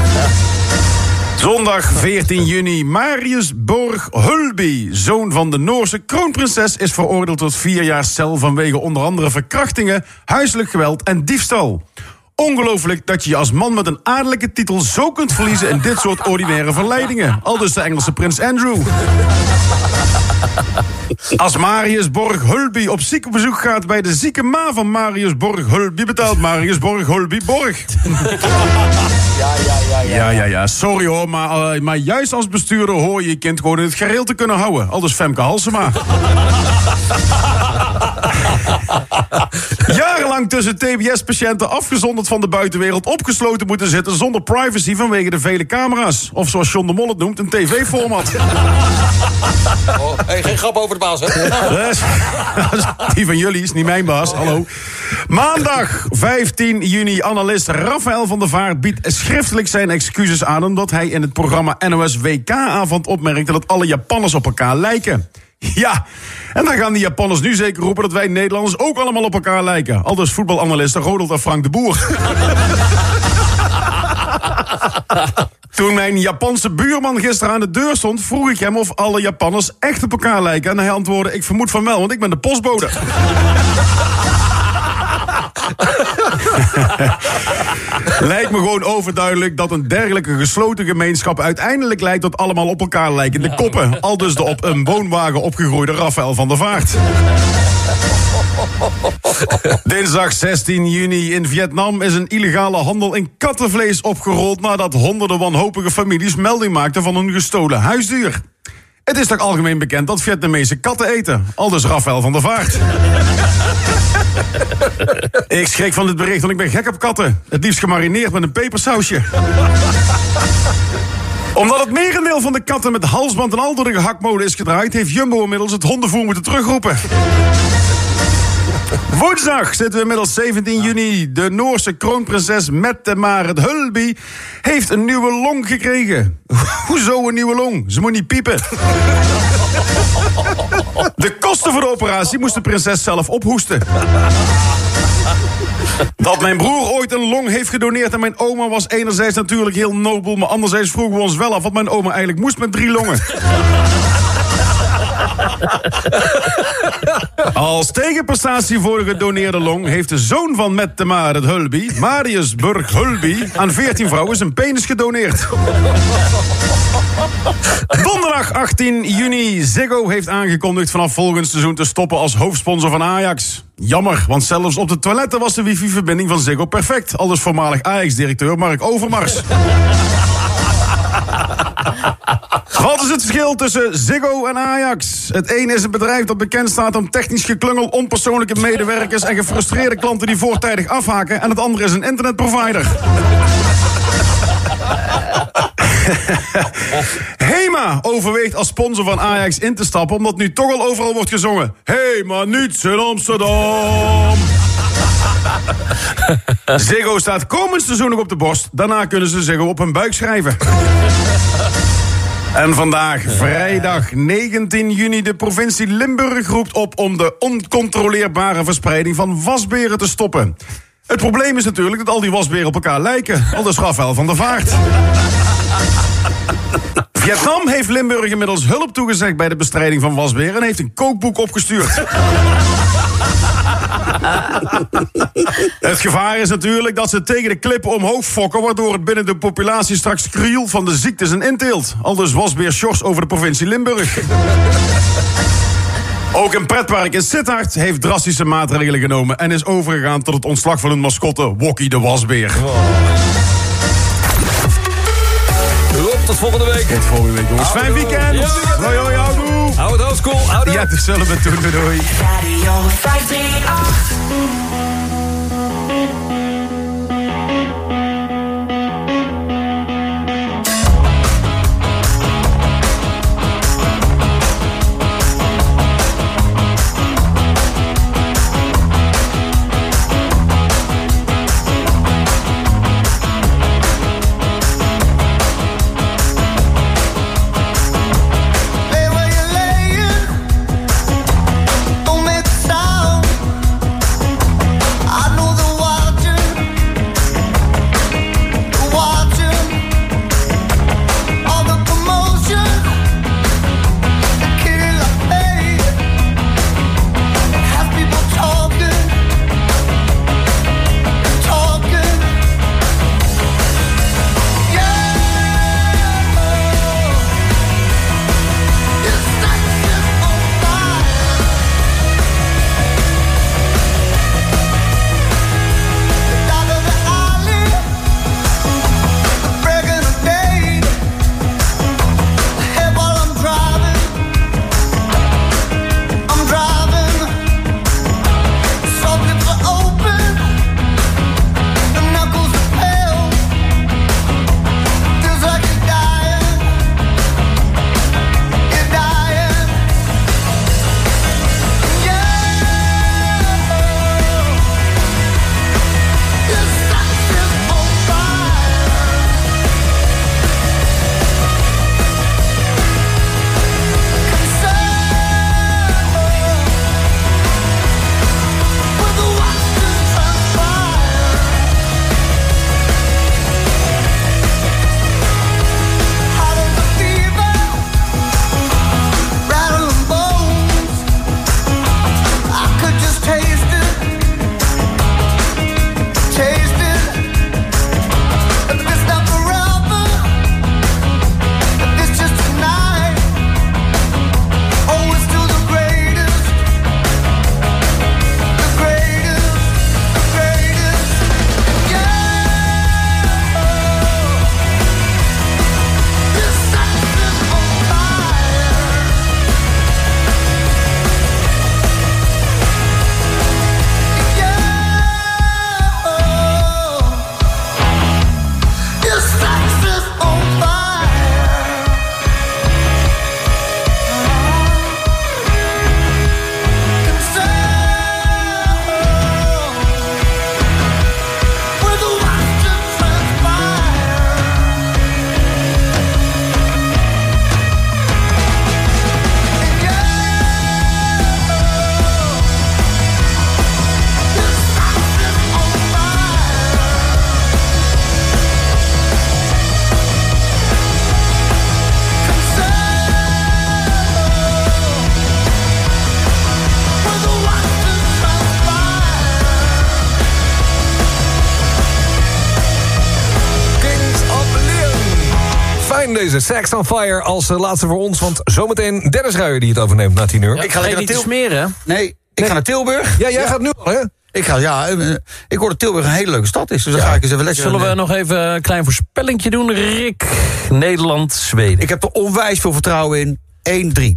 Zondag veertien juni. Marius Borg Hulby, zoon van de Noorse kroonprinses, is veroordeeld tot vier jaar cel vanwege onder andere verkrachtingen, huiselijk geweld en diefstal. Ongelooflijk dat je je als man met een adellijke titel zo kunt verliezen in dit soort ordinaire verleidingen. Aldus de Engelse prins Andrew. Als Marius Borg Hulby op ziekenbezoek gaat bij de zieke ma van Marius Borg Hulby, betaalt Marius Borg Hulby borg. Ja, ja, ja, ja. Ja, ja, ja. Sorry hoor, maar, uh, maar juist als bestuurder hoor je je kind gewoon in het gareel te kunnen houden. Aldus Femke Halsema. Jarenlang tussen T B S-patiënten afgezonderd van de buitenwereld opgesloten moeten zitten zonder privacy vanwege de vele camera's. Of zoals John de Mol het noemt, een tv-format. Oh, hey, geen grap over de baas, hè? Die van jullie is niet mijn baas, hallo. Maandag vijftien juni, analist Rafael van der Vaart biedt schriftelijk zijn excuses aan omdat hij in het programma N O S W K-avond opmerkte dat alle Japanners op elkaar lijken. Ja, en dan gaan die Japanners nu zeker roepen dat wij Nederlanders ook allemaal op elkaar lijken. Aldus voetbalanalisten Ronald en Frank de Boer. Toen mijn Japanse buurman gisteren aan de deur stond, vroeg ik hem of alle Japanners echt op elkaar lijken. En hij antwoordde, ik vermoed van wel, want ik ben de postbode. Lijkt me gewoon overduidelijk dat een dergelijke gesloten gemeenschap uiteindelijk leidt tot allemaal op elkaar lijkende koppen. Aldus de op een woonwagen opgegroeide Rafael van der Vaart. Dinsdag zestien juni in Vietnam is een illegale handel in kattenvlees opgerold nadat honderden wanhopige families melding maakten van een gestolen huisdier. Het is toch algemeen bekend dat Vietnamese katten eten. Aldus Rafael van der Vaart. Ik schrik van dit bericht, want ik ben gek op katten. Het liefst gemarineerd met een pepersausje. Omdat het merendeel van de katten met halsband en al door de gehaktmolen is gedraaid, heeft Jumbo inmiddels het hondenvoer moeten terugroepen. Woensdag zitten we inmiddels zeventien juni. De Noorse kroonprinses Mette-Marit Hulby heeft een nieuwe long gekregen. Hoezo een nieuwe long? Ze moet niet piepen. De kosten voor de operatie moest de prinses zelf ophoesten. Dat mijn broer ooit een long heeft gedoneerd aan mijn oma was enerzijds natuurlijk heel nobel, maar anderzijds vroegen we ons wel af wat mijn oma eigenlijk moest met drie longen. Als tegenprestatie voor de gedoneerde long heeft de zoon van Mette-Marit Hulby, Marius Borg Hulby, aan veertien vrouwen zijn penis gedoneerd. Donderdag achttien juni. Ziggo heeft aangekondigd vanaf volgend seizoen te stoppen als hoofdsponsor van Ajax. Jammer, want zelfs op de toiletten was de wifi-verbinding van Ziggo perfect. Aldus voormalig Ajax-directeur Mark Overmars. Wat is het verschil tussen Ziggo en Ajax? Het een is een bedrijf dat bekend staat om technisch geklungel, onpersoonlijke medewerkers en gefrustreerde klanten die voortijdig afhaken. En het andere is een internetprovider. Hema overweegt als sponsor van Ajax in te stappen, omdat nu toch al overal wordt gezongen. Hey, maar niets in Amsterdam. Ziggo staat komend seizoen nog op de borst. Daarna kunnen ze Ziggo op hun buik schrijven. En vandaag, vrijdag negentien juni, de provincie Limburg roept op om de oncontroleerbare verspreiding van wasberen te stoppen. Het probleem is natuurlijk dat al die wasberen op elkaar lijken. Aldus Rafael van der Vaart. Vietnam heeft Limburg inmiddels hulp toegezegd bij de bestrijding van wasberen en heeft een kookboek opgestuurd. Het gevaar is natuurlijk dat ze tegen de klippen omhoog fokken, waardoor het binnen de populatie straks krioel van de ziektes en inteelt. Aldus wasbeer Sjors over de provincie Limburg. Ook een pretpark in Sittard heeft drastische maatregelen genomen en is overgegaan tot het ontslag van hun mascotte Wokkie de wasbeer. Wow. Rob, tot volgende week. Tot volgende week, jongens. Fijn weekend. Ja. Hoi, hoi, houdoe. Hou het oldschool, houdoe. Ja, het is zullen we doen, doei, doei. Radio vijf drie acht. Deze Sex on Fire als uh, laatste voor ons. Want zometeen Dennis Ruijer die het overneemt na tien uur. Ja, ik ga je lekker niet naar te smeren. Nee, ik nee. ga naar Tilburg. Ja, jij ja. gaat nu al, hè? Ik ga, ja, ik hoor dat Tilburg een hele leuke stad is. Dus dan ja. ga ik eens even lekker... Zullen we uh, nog even een klein voorspellingje doen? Rick, Nederland, Zweden. Ik heb er onwijs veel vertrouwen in. één drie.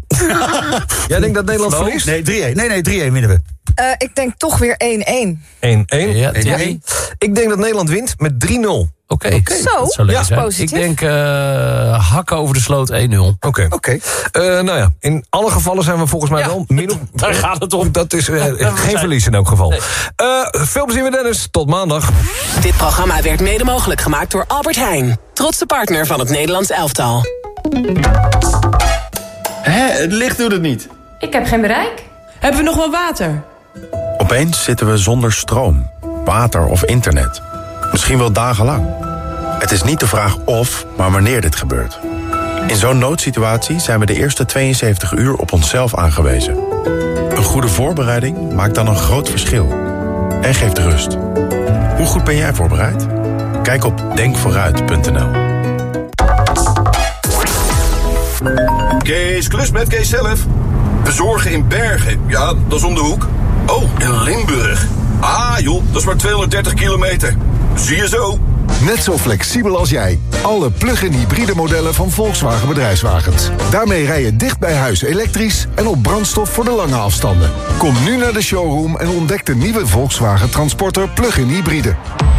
Jij denkt dat Nederland verliest? Nee, drie-een. Nee, nee, drie-een winnen we. Uh, ik denk toch weer één-één. één-één? Ja, ja. Ik denk dat Nederland wint met drie nul. Oké, Okay. okay. Zo, dat zou leuk ja, zijn. positief. Ik denk uh, hakken over de sloot één nul. Oké. Oké. Okay. Uh, nou ja, in alle gevallen zijn we volgens mij Ja, wel... Min of, daar gaat het om. Dat is uh, Ja, geen zijn. verlies in elk geval. Nee. Uh, veel plezier met Dennis. Tot maandag. Dit programma werd mede mogelijk gemaakt door Albert Heijn. Trotse partner van het Nederlands elftal. Hé, het licht doet het niet. Ik heb geen bereik. Hebben we nog wel water? Opeens zitten we zonder stroom, water of internet. Misschien wel dagenlang. Het is niet de vraag of, maar wanneer dit gebeurt. In zo'n noodsituatie zijn we de eerste tweeënzeventig uur op onszelf aangewezen. Een goede voorbereiding maakt dan een groot verschil. En geeft rust. Hoe goed ben jij voorbereid? Kijk op denk vooruit punt n l. Kees Klus met Kees zelf. Bezorgen in Bergen. Ja, dat is om de hoek. Oh, in Limburg. Ah joh, dat is maar tweehonderddertig kilometer. Zie je zo. Net zo flexibel als jij. Alle plug-in hybride modellen van Volkswagen Bedrijfswagens. Daarmee rij je dicht bij huis elektrisch en op brandstof voor de lange afstanden. Kom nu naar de showroom en ontdek de nieuwe Volkswagen Transporter plug-in hybride.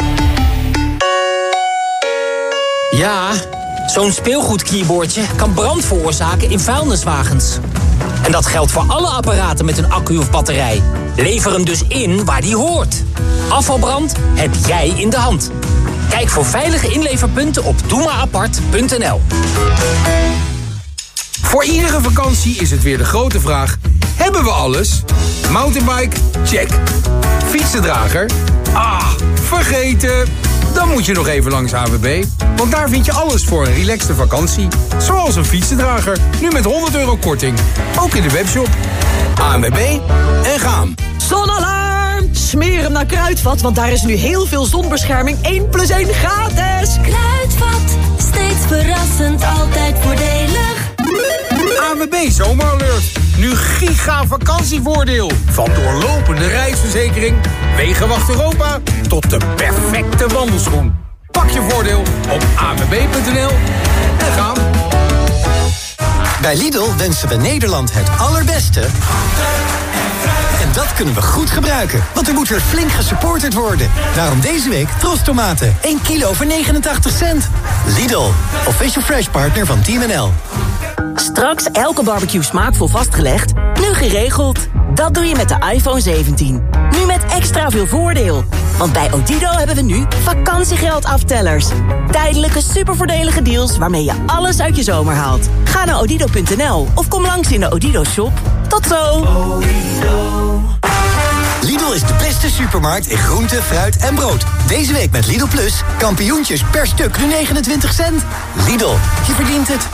Ja, zo'n speelgoedkeyboardje kan brand veroorzaken in vuilniswagens. En dat geldt voor alle apparaten met een accu of batterij. Lever hem dus in waar die hoort. Afvalbrand heb jij in de hand. Kijk voor veilige inleverpunten op doe maar apart punt n l. Voor iedere vakantie is het weer de grote vraag: hebben we alles? Mountainbike? Check. Fietsendrager? Ah, vergeten. Dan moet je nog even langs A W B. Want daar vind je alles voor een relaxte vakantie. Zoals een fietsendrager. Nu met honderd euro korting. Ook in de webshop. A W B en gaan. Zonalarm! Smeer hem naar Kruidvat, want daar is nu heel veel zonbescherming één plus één gratis. Kruidvat, steeds verrassend, altijd voordelig. A W B Zomeralert. Nu giga vakantievoordeel. Van doorlopende reisverzekering, Wegenwacht Europa tot de perfecte wandelschoen. Pak je voordeel op a w b punt n l en gaan. Bij Lidl wensen we Nederland het allerbeste. En dat kunnen we goed gebruiken, want er moet weer flink gesupporterd worden. Daarom deze week Tros tomaten, één kilo voor negenentachtig cent. Lidl, official fresh partner van Team N L. Straks elke barbecue smaakvol vastgelegd, nu geregeld. Dat doe je met de iPhone zeventien. Nu met extra veel voordeel. Want bij Odido hebben we nu vakantiegeldaftellers. Tijdelijke supervoordelige deals waarmee je alles uit je zomer haalt. Ga naar odido punt n l of kom langs in de Odido shop. Tot zo! Lidl is de beste supermarkt in groente, fruit en brood. Deze week met Lidl Plus, kampioentjes per stuk nu negenentwintig cent. Lidl, je verdient het.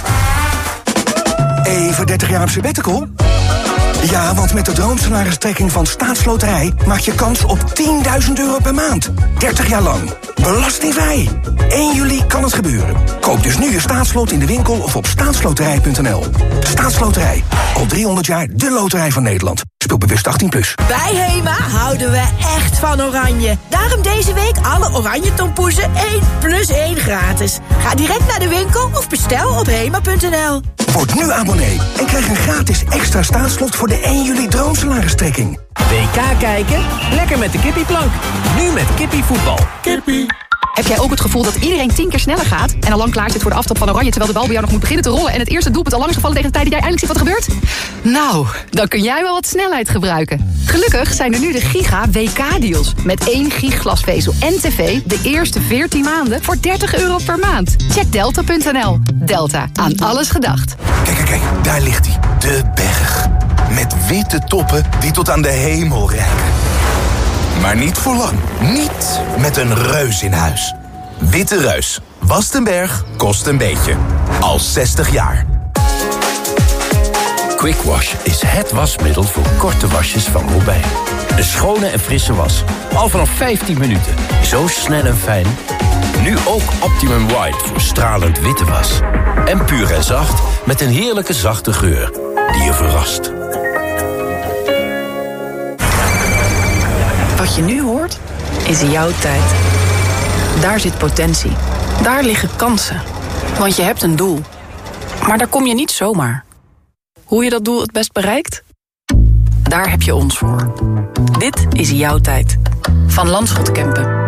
Even dertig jaar op sabbatical? Ja, want met de droomsalaristrekking van Staatsloterij maak je kans op tienduizend euro per maand. dertig jaar lang. Belastingvrij. één juli kan het gebeuren. Koop dus nu je staatslot in de winkel of op staatsloterij punt n l. Staatsloterij. Al driehonderd jaar de loterij van Nederland. Speel bewust achttien plus. Bij Hema houden we echt van oranje. Daarom deze week alle oranje tompoezen één plus één gratis. Ga direct naar de winkel of bestel op hema punt n l. Word nu abonnee en krijg een gratis extra staatslot voor de één juli droomsalaristrekking. W K kijken? Lekker met de kippieplank. Nu met kippievoetbal. Kippie. Heb jij ook het gevoel dat iedereen tien keer sneller gaat en al lang klaar zit voor de aftrap van Oranje, terwijl de bal bij jou nog moet beginnen te rollen en het eerste doelpunt al lang is gevallen tegen de tijd dat jij eindelijk ziet wat er gebeurt? Nou, dan kun jij wel wat snelheid gebruiken. Gelukkig zijn er nu de Giga W K-deals. Met één gig glasvezel en tv de eerste veertien maanden voor dertig euro per maand. Check delta punt n l. Delta, aan alles gedacht. Kijk, kijk, kijk, daar ligt hij. De berg. Met witte toppen die tot aan de hemel reiken. Maar niet voor lang. Niet met een reus in huis. Witte Reus. Wast een berg, kost een beetje. Al zestig jaar. Quick Wash is het wasmiddel voor korte wasjes van Robijn. Een schone en frisse was. Al vanaf vijftien minuten. Zo snel en fijn. Nu ook Optimum White voor stralend witte was. En puur en zacht met een heerlijke zachte geur die je verrast. Wat je nu hoort, is jouw tijd. Daar zit potentie. Daar liggen kansen. Want je hebt een doel. Maar daar kom je niet zomaar. Hoe je dat doel het best bereikt? Daar heb je ons voor. Dit is jouw tijd. Van Landschot Kempen.